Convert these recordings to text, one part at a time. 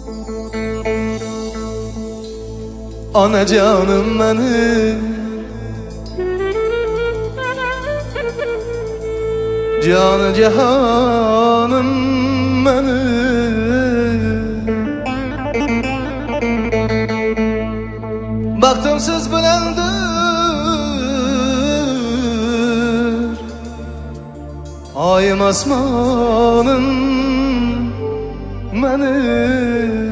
Ana canım benim, canı cihanım benim. Baktım siz bilendir ayım asmanım benim.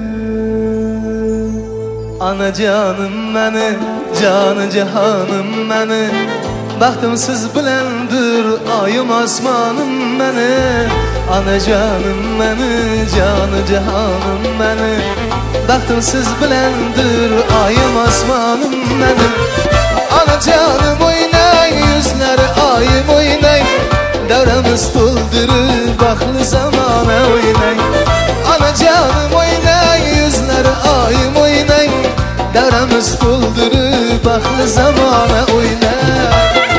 Ana canım benim, canı cihanım benim. Baktım siz bilendir ayım asmanım benim. Ana canım benim, canı cihanım benim. Baktım siz bilendir ayım asmanım benim. Ana canım oynay, yüzleri ayım oynay. Devremiz doldurur baklı zamana oynay. Ana canım oynay, yüzleri ayım oynay. Devremiz doldurur baklı zamana oynay.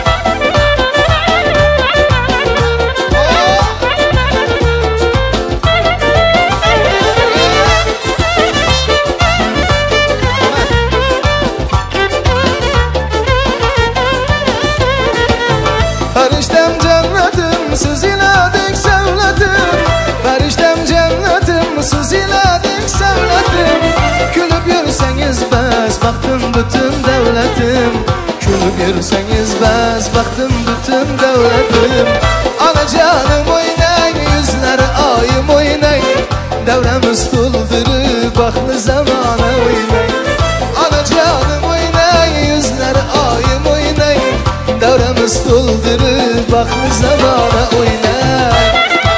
Feriştem cennetim, siz iledik sevletim. Feriştem cennetim, siz iledik sevletim. Külüp yürüseniz bes, baktım bütün devletim. Külüp yürüseniz bes, baktım bütün devletim. Ana canım oynay, yüzleri ayım oynay. Devremiz doldurur baklı zamana oynay. Ana canım oynay, yüzleri ayım oynay. Devremiz doldurur baklı zamana oynay.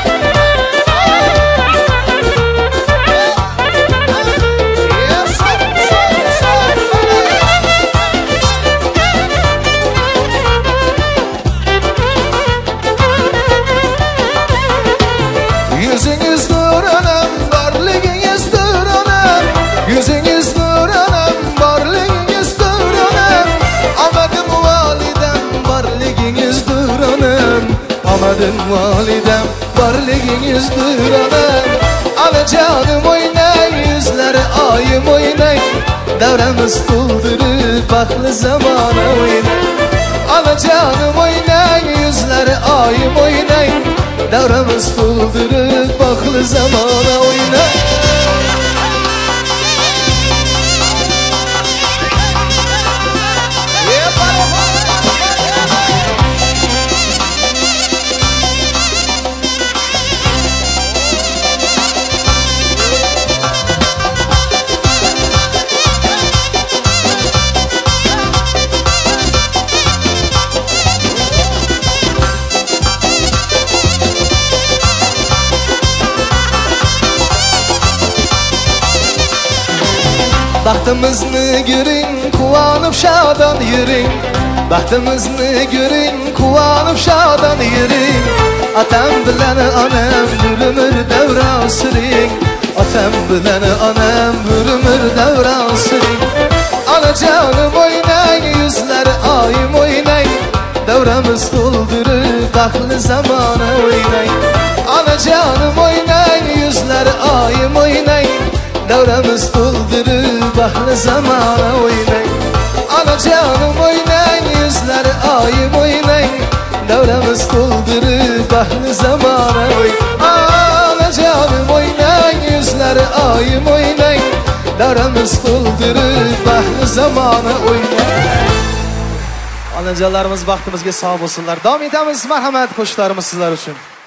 Yüzünüz nur anam, varlığınız dur anam. Yüzünüz nur anam, varlığınız dur anam. Amadım validem, varlığınız dur anam. Amadım validem, varlığınız dur anam. Ana canım oynay, yüzleri ayım oynay. Devremiz doldurur baklı zamana oynay. Ana canım oynay, yüzleri ayım oynay. Devremiz doldurur baklı zamana oynay. Bahtımızını görün, kuvanıp şadan yürün. Bahtımızını görün, kuvanıp şadan yürün. Atam bilen anam, bir ömür devran sürün. Atam bilen anam, bir ömür devran sürün. Ana canım oynay, yüzleri ayım oynay. Devremiz doldurur baklı zamana oynay. Ana canım oynay, yüzleri ayım oynay. Devremiz doldurur baklı zamana oynay. Ana canım oynay, yüzleri ayım oynay. Devremiz doldurur baklı zamana oynay. Ana canım oynay, yüzleri ayım oynay. Devremiz doldurur baklı zamana oynay. Anacalarımız baxtımızga sağ olsunlar. Davom etamiz, marhamat qo'shiqlarimiz sizlar uchun.